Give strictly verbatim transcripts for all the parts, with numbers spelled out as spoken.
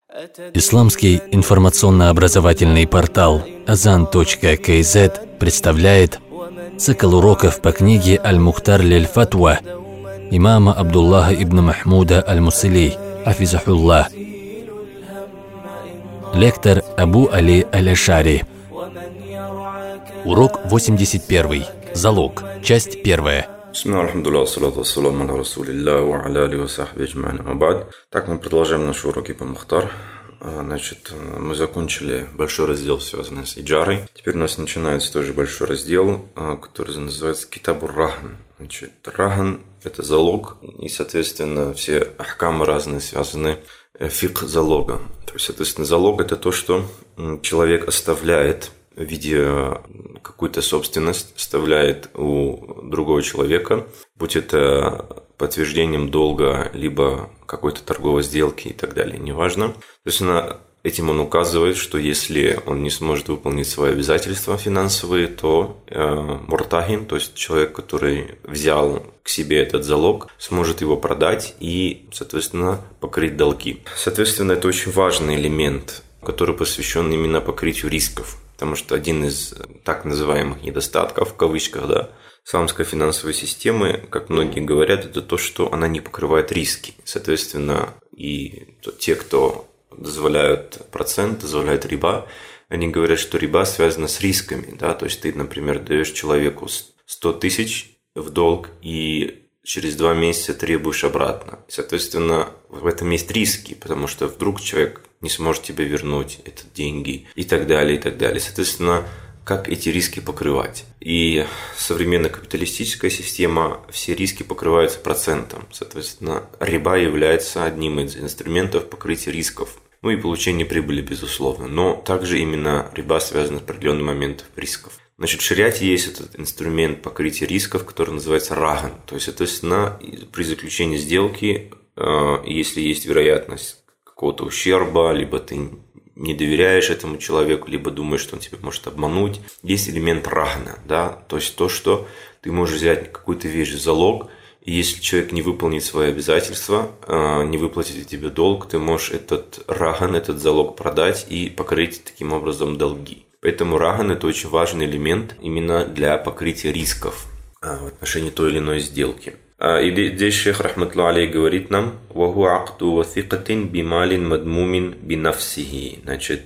Исламский информационно-образовательный портал азан точка кей зет представляет цикл уроков по книге «Аль-Мухтар лиль-Фатва» имама Абдуллаха ибн Махмуда аль-Мусили, хафизахуллах. Лектор Абу Али аль-Ашари. Урок восемьдесят первый. Залог. Часть первая. Так, мы продолжаем наши уроки по Мухтар. Значит, мы закончили большой раздел, связанный с иджарой. Теперь у нас начинается тоже большой раздел, который называется Китабур Рахн. Значит, Рахн – это залог, и, соответственно, все ахкамы разные связаны фикх залога. То есть, соответственно, залог – это то, что человек оставляет в виде какую-то собственность, оставляет у другого человека, будь это подтверждением долга, либо какой-то торговой сделки и так далее, неважно. То есть этим он указывает, что если он не сможет выполнить свои обязательства финансовые, то э, муртахин, то есть человек, который взял к себе этот залог, сможет его продать и, соответственно, покрыть долги. Соответственно, это очень важный элемент, который посвящен именно покрытию рисков. Потому что один из так называемых недостатков, в кавычках, да, исламской финансовой системы, как многие говорят, это то, что она не покрывает риски. Соответственно, и те, кто дозволяют процент, дозволяют риба, они говорят, что риба связана с рисками. Да? То есть ты, например, даешь человеку сто тысяч в долг и через два месяца требуешь обратно. Соответственно, в этом есть риски, потому что вдруг человек не сможет тебе вернуть эти деньги и так далее, и так далее. Соответственно, как эти риски покрывать? И современная капиталистическая система, все риски покрываются процентом. Соответственно, риба является одним из инструментов покрытия рисков. Ну и получения прибыли, безусловно. Но также именно риба связана с определенным моментом рисков. Значит, в шариате есть этот инструмент покрытия рисков, который называется раган. То есть, соответственно, при заключении сделки, если есть вероятность какого-то ущерба, либо ты не доверяешь этому человеку, либо думаешь, что он тебя может обмануть, есть элемент рагана, да, то есть то, что ты можешь взять какую-то вещь в залог, и если человек не выполнит свои обязательства, не выплатит тебе долг, ты можешь этот раган, этот залог продать и покрыть таким образом долги. Поэтому раган – это очень важный элемент именно для покрытия рисков в отношении той или иной сделки. И здесь шейх рахматуллах алейх говорит нам: «Ваху акду вафикатин бималин мадмумин бинафсихи». Значит,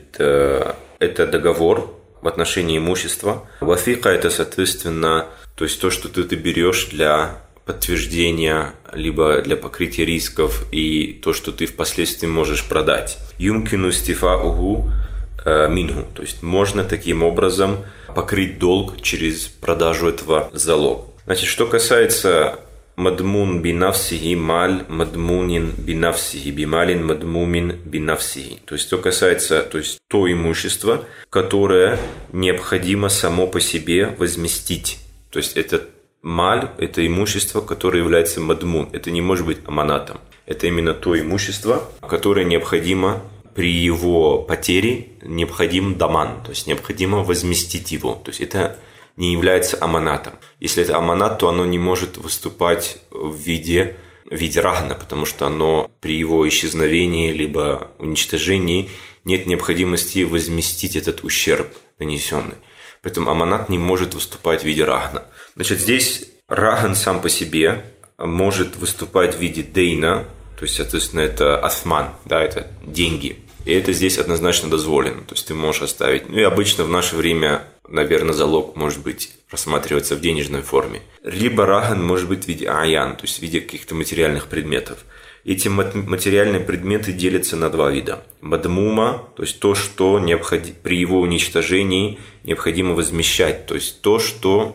это договор в отношении имущества. Вафика – это, соответственно, то есть то, что ты, ты берешь для подтверждения, либо для покрытия рисков, и то, что ты впоследствии можешь продать. Юмкину стифауху минху. То есть можно таким образом покрыть долг через продажу этого залога. Значит, что касается мадмун бинафсихи маль мадмунин бинафсихи бималин мадмумин бинафсихи. То есть, что касается то, есть, то имущество, которое необходимо само по себе возместить. То есть, это маль, это имущество, которое является мадмун. Это не может быть аманатом. Это именно то имущество, которое необходимо при его потере, необходим даман. То есть, необходимо возместить его. То есть, это не является аманатом. Если это аманат, то оно не может выступать в виде, в виде рахна, потому что оно при его исчезновении либо уничтожении нет необходимости возместить этот ущерб нанесенный. Поэтому аманат не может выступать в виде рахна. Значит, здесь рахн сам по себе может выступать в виде дейна, то есть, соответственно, это асман, да, это деньги. И это здесь однозначно дозволено. То есть, ты можешь оставить. Ну и обычно в наше время, наверное, залог может быть рассматриваться в денежной форме. Либо раган может быть в виде аян, то есть в виде каких-то материальных предметов. Эти материальные предметы делятся на два вида. Мадмума, то есть то, что необходи... при его уничтожении необходимо возмещать. То есть то, что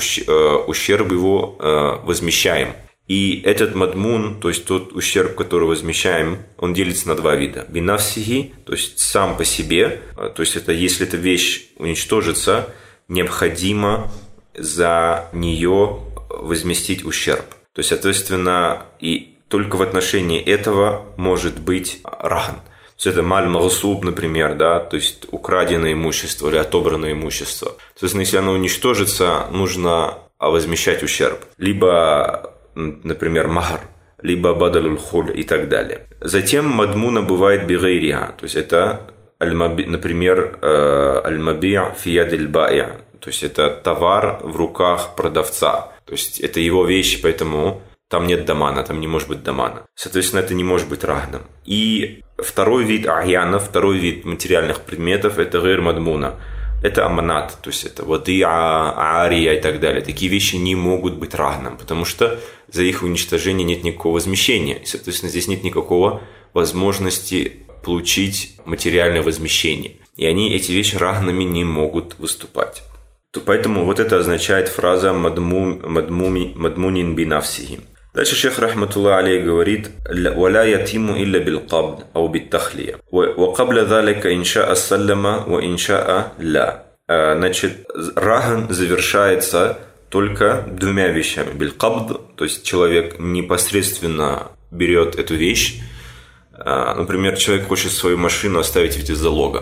ущерб его возмещаем. И этот мадмун, то есть тот ущерб, который возмещаем, он делится на два вида. Бинафсихи, то есть сам по себе, то есть это если эта вещь уничтожится, необходимо за нее возместить ущерб. То есть, соответственно, и только в отношении этого может быть раган. То есть это маль магсуб, например, да, то есть украденное имущество или отобранное имущество. Соответственно, если оно уничтожится, нужно возмещать ущерб. Либо, например, махар. либо бадалуль хуль и так далее. Затем мадмуна бывает бигайриха, то есть это, например, аль-маби' фи ядиль ба'i', то есть это товар в руках продавца, то есть это его вещи, поэтому там нет дамана, там не может быть дамана. Соответственно, это не может быть рахном. И второй вид ахьяна, второй вид материальных предметов – это гайр мадмуна. Это аманат, то есть это вади'а, ария и так далее. Такие вещи не могут быть рахном, потому что за их уничтожение нет никакого возмещения. И, соответственно, здесь нет никакого возможности получить материальное возмещение. И они, эти вещи, рахнами не могут выступать. Поэтому вот это означает фраза «мадму, мадмуми, мадмунин бинавсихи». Дальше шейх рахматуллах алейх говорит «Валя ятиму илля билкабд, ау биттахлия. Ва кабля залика инша'a саллама, ва инша'a ля». Значит, рахн завершается только двумя вещами. Билкабд, то есть человек непосредственно берет эту вещь. Например, человек хочет свою машину оставить в виде залога.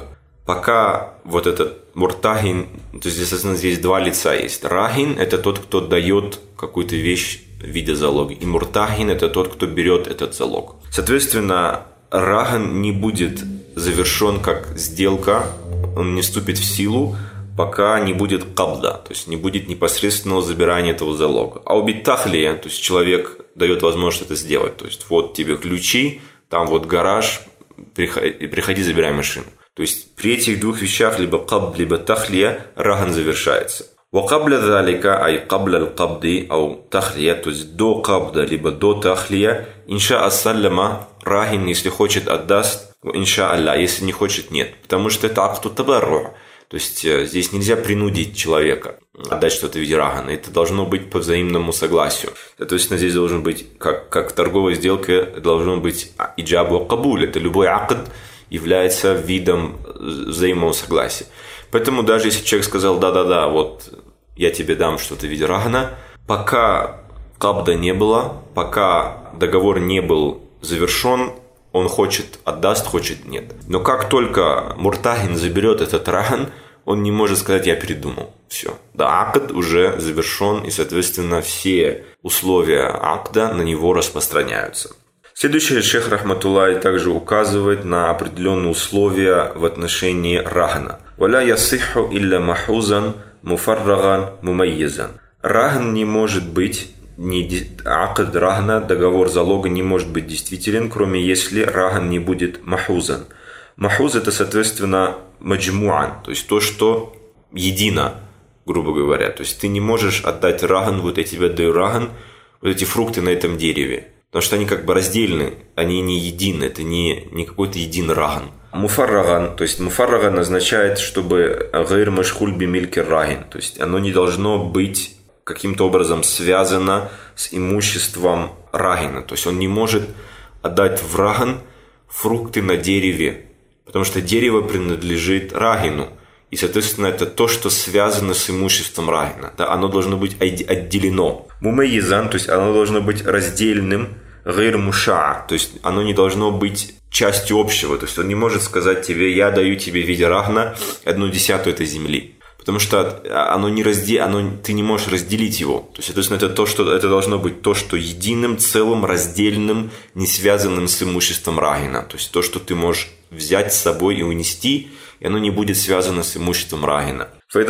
Пока вот этот муртахин, то есть, естественно, здесь два лица есть. Рахин – это тот, кто дает какую-то вещь в виде залога. И муртахин – это тот, кто берет этот залог. Соответственно, рахин не будет завершен как сделка, он не вступит в силу, пока не будет кабда, то есть не будет непосредственного забирания этого залога. А убить тахлия, то есть человек дает возможность это сделать. То есть вот тебе ключи, там вот гараж, приходи, приходи забирай машину. То есть при этих двух вещах, либо кабд, либо тахлия, рахн завершается. وقبل ذلك أي قبل القبض أو تخلية, то есть до кабда, либо до тахлия, инша ассаллама, рахин, если хочет, отдаст, инша алла, если не хочет, нет. Потому что это акту табарру, то есть здесь нельзя принудить человека отдать что-то в виде рахана, это должно быть по взаимному согласию. Соответственно, здесь должен быть, как, как в торговой сделке, должно быть иджабу кабуль, это любой акд является видом взаимного согласия. Поэтому даже если человек сказал «да-да-да, вот я тебе дам что-то в виде рахана», пока кабда не было, пока договор не был завершен, он хочет отдаст, хочет нет. Но как только муртахин заберет этот рахан, он не может сказать «я передумал». Все. Да, акд уже завершен, и, соответственно, все условия акда на него распространяются. Следующий шейх рахматуллах также указывает на определенные условия в отношении рахна. «Валя ясиху илля махузан муфарраган мумайязан». Рахн не может быть, не, акд рахна, договор залога не может быть действителен, кроме если рахн не будет махузан. Махуз – это, соответственно, маджмуан, то есть то, что едино, грубо говоря. То есть ты не можешь отдать рахн, вот я тебе отдаю рахн, вот эти фрукты на этом дереве. Потому что они как бы раздельны, они не едины, это не, не какой-то един рахн. Муфарраган, то есть муфарраган означает, чтобы гайр машхуль бимильки рахин, то есть оно не должно быть каким-то образом связано с имуществом рахина. То есть он не может отдать в рахн фрукты на дереве, потому что дерево принадлежит рахину. И, соответственно, это то, что связано с имуществом рахина. Да, оно должно быть отделено. Мумайязан, то есть оно должно быть раздельным, гайр мушаа, то есть оно не должно быть частью общего. То есть он не может сказать тебе, я даю тебе в виде рахна одну десятую этой земли. Потому что оно не разде... оно... ты не можешь разделить его. То есть, соответственно, это, то, что... это должно быть то, что единым, целым, раздельным, не связанным с имуществом рахина. То есть то, что ты можешь взять с собой и унести, и оно не будет связано с имуществом рахина.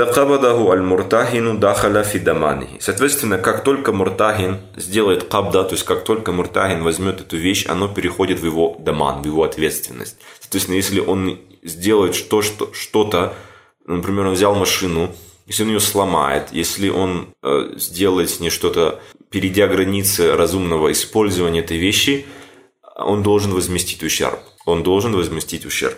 Соответственно, как только муртахин сделает кабда, то есть как только муртахин возьмет эту вещь, оно переходит в его даман, в его ответственность. Соответственно, если он сделает что, что, что-то, например, он взял машину, если он ее сломает, если он э, сделает с ней что-то, перейдя границы разумного использования этой вещи, он должен возместить ущерб. Он должен возместить ущерб.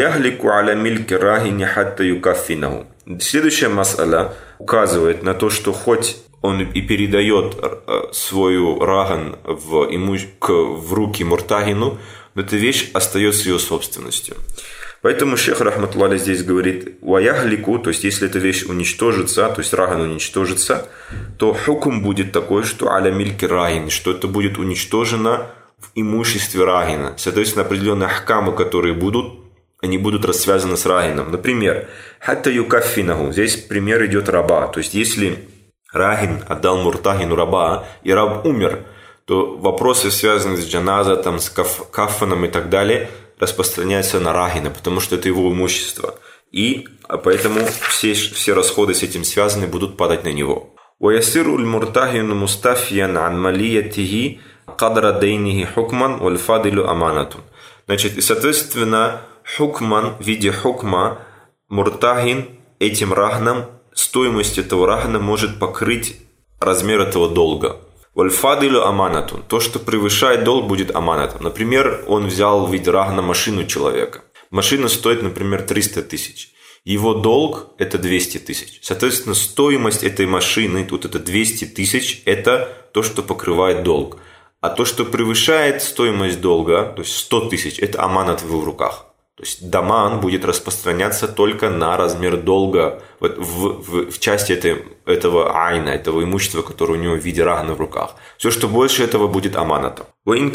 Следующая мас'аля указывает на то, что хоть он и передает свою раган в, иму... в руки муртахину, но эта вещь остается ее собственностью. Поэтому шейх рахматуллах здесь говорит «ваяхлику», то есть если эта вещь уничтожится, то есть раган уничтожится, то хукм будет такой, что аля мильки рагин, что это будет уничтожено в имуществе рагина. Соответственно, определенные ахкамы, которые будут, они будут рассвязаны с рагином. Например, хатта юкаффинаху, здесь пример идет раба, то есть если рагин отдал муртахину раба, и раб умер, то вопросы, связанные с джаназа, там, с каф, кафаном и так далее, распространяются на рахина, потому что это его имущество. И поэтому все, все расходы с этим связаны будут падать на него. ويصير المرتهن مستفيا عن ماليته قدر دينه حكما والفاضل أمانة. Значит, и соответственно, хукман в виде хукма муртахин этим рахном, стоимость этого рахна может покрыть размер этого долга. Вальфадилю аманатун. То, что превышает долг, будет аманатом. Например, он взял в виде рахна машину человека. Машина стоит, например, триста тысяч. Его долг – это двести тысяч. Соответственно, стоимость этой машины, тут это двести тысяч, это то, что покрывает долг. А то, что превышает стоимость долга, то есть сто тысяч, это аманат в его руках. То есть даман будет распространяться только на размер долга в, в, в части этой, этого айна, этого имущества, которое у него в виде рахна в руках. Все, что больше этого, будет аманатом.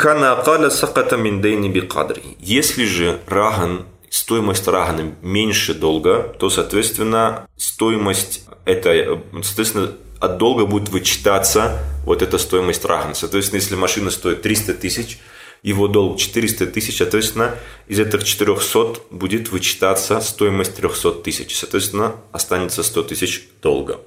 Если же раган, стоимость рагана меньше долга, то, соответственно, стоимость этой, соответственно, от долга будет вычитаться вот эта стоимость рагана. Соответственно, если машина стоит триста тысяч, его долг четыреста тысяч, соответственно, из этих четырехсот будет вычитаться стоимость триста тысяч. Соответственно, останется сто тысяч долга.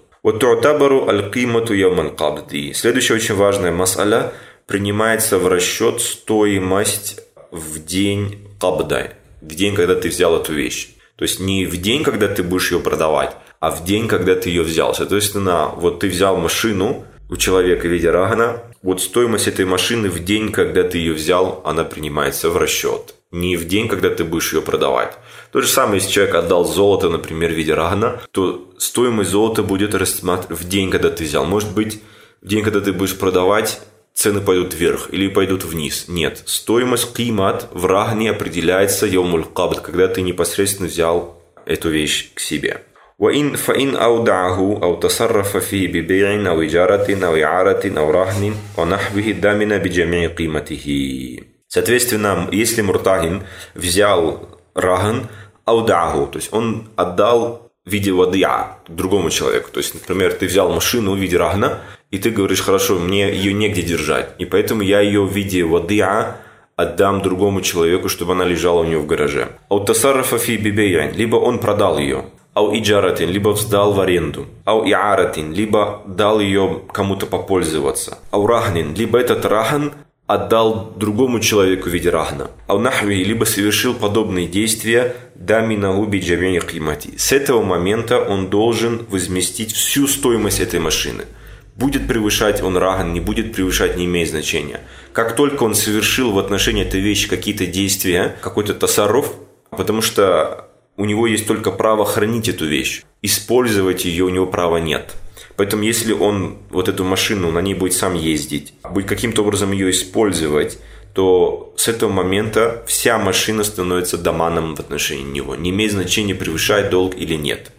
Следующая очень важная мас'аля: принимается в расчет стоимость в день кабда, в день, когда ты взял эту вещь. То есть не в день, когда ты будешь ее продавать, а в день, когда ты ее взял. Соответственно, вот ты взял машину у человека в виде рагана, вот стоимость этой машины в день, когда ты ее взял, она принимается в расчет. Не в день, когда ты будешь ее продавать. То же самое, если человек отдал золото, например, в виде рагана, то стоимость золота будет рассматривать в день, когда ты взял. Может быть, в день, когда ты будешь продавать, цены пойдут вверх или пойдут вниз. Нет. Стоимость кимат в рагне определяется йомуль кабд, когда ты непосредственно взял эту вещь к себе. وإن فإن أودعه أو تصرف فيه ببيع أو إجارة أو إعارة أو رهن ونحوه ضامن بجميع قيمته. Соответственно, если муртахин взял раган, аудаху, то есть он отдал в виде вадия другому человеку. То есть, например, ты взял машину в виде рагана, и ты говоришь: хорошо, мне ее негде держать, и поэтому я ее в виде вадия отдам другому человеку, чтобы она лежала у него в гараже. Ау тасаррафа фи бибей'ин, либо он продал ее. Ау иджаратин, либо сдал в аренду. Ау иаратин, либо дал ее кому-то попользоваться. Ау рахнин, либо этот рахан отдал другому человеку в виде рахна. Ау нахви, либо совершил подобные действия даминаху биджами'и кимати. С этого момента он должен возместить всю стоимость этой машины. Будет превышать он раган, не будет превышать, не имеет значения. Как только он совершил в отношении этой вещи какие-то действия, какой-то тасарруф, потому что у него есть только право хранить эту вещь. Использовать ее у него права нет. Поэтому если он вот эту машину, на ней будет сам ездить, будет каким-то образом ее использовать, то с этого момента вся машина становится даманом в отношении него. Не имеет значения, превышает долг или нет.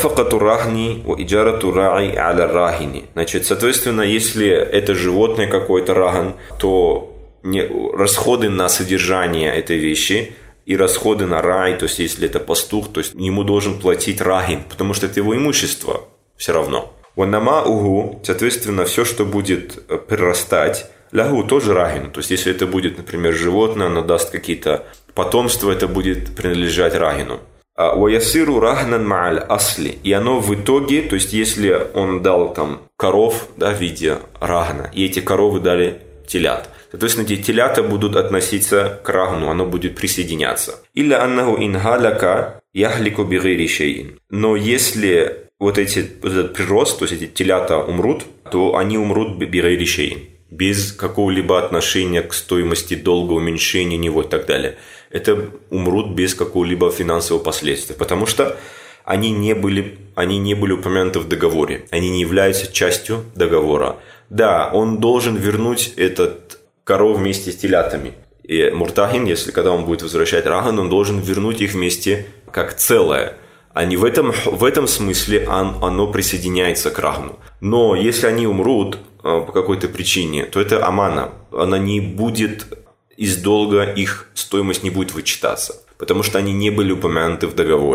Значит, соответственно, если это животное какое-то раган, то расходы на содержание этой вещи и расходы на рай, то есть если это пастух, то есть ему должен платить рагин, потому что это его имущество все равно. Уаннамауху, соответственно, все, что будет прирастать, лягу тоже рагин, то есть если это будет, например, животное, оно даст какие-то потомства, это будет принадлежать рагину. Уаясиру рагнан ма'аль асли, и оно в итоге, то есть если он дал там коров, да, в виде рагна, и эти коровы дали телят, соответственно, эти телята будут относиться к рагну, оно будет присоединяться. Илля аннаху ингаляка яхлику бигайри шейин. Но если вот эти, вот этот прирост, то есть эти телята умрут, то они умрут бигайри шейин, без какого-либо отношения к стоимости долга, уменьшения него и так далее. Это умрут без какого-либо финансового последствия, потому что они не были, они не были упомянуты в договоре, они не являются частью договора. Да, он должен вернуть этот коров вместе с телятами. И муртахин, если когда он будет возвращать раган, он должен вернуть их вместе как целое. А не в этом, в этом смысле он, оно присоединяется к рагну. Но если они умрут э, по какой-то причине, то это амана. Она не будет, из долга их стоимость не будет вычитаться, потому что они не были упомянуты в договоре.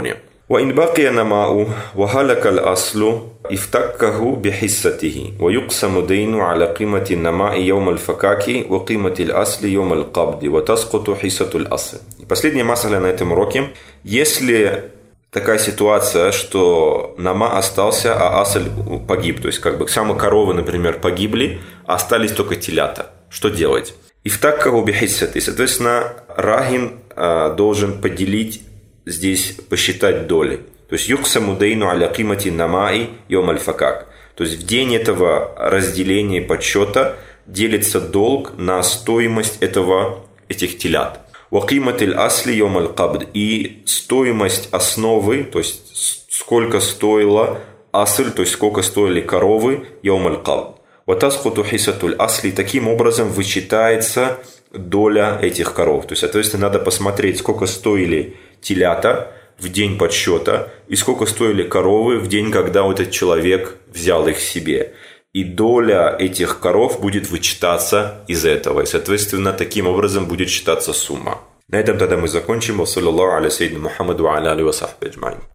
وإن بقي نماء وهلك الأصل افتكه بحصته ويقسم دين على قيمة النماء يوم الفكاك وقيمة الأصل يوم القبض وتسقط حصة الأصل. И последняя мас'аля на этом уроке. Если такая ситуация, что нама остался, а асль погиб, то есть как бы самые коровы, например, погибли, а остались только телята, что делать? Ифтаккаху бихиссати. Соответственно, рагин а, должен поделить здесь, посчитать доли. То есть юксаму дейну аля кимати намаи йом аль-факак. То есть в день этого разделения подсчета делится долг на стоимость этого, этих телят. Вакиматиль асли йом аль-кабд. И стоимость основы, то есть сколько стоила асль, то есть сколько стоили коровы, йом аль-кабд. Ватасхуту хисатуль асли. Таким образом вычитается доля этих коров. То есть, соответственно, надо посмотреть, сколько стоили телята в день подсчета и сколько стоили коровы в день, когда вот этот человек взял их себе. И доля этих коров будет вычитаться из этого. И, соответственно, таким образом будет считаться сумма. На этом тогда мы закончим. Ва саллаллаху аля сайидина Мухаммаду ва аля алихи ва сахбихи аджмаин.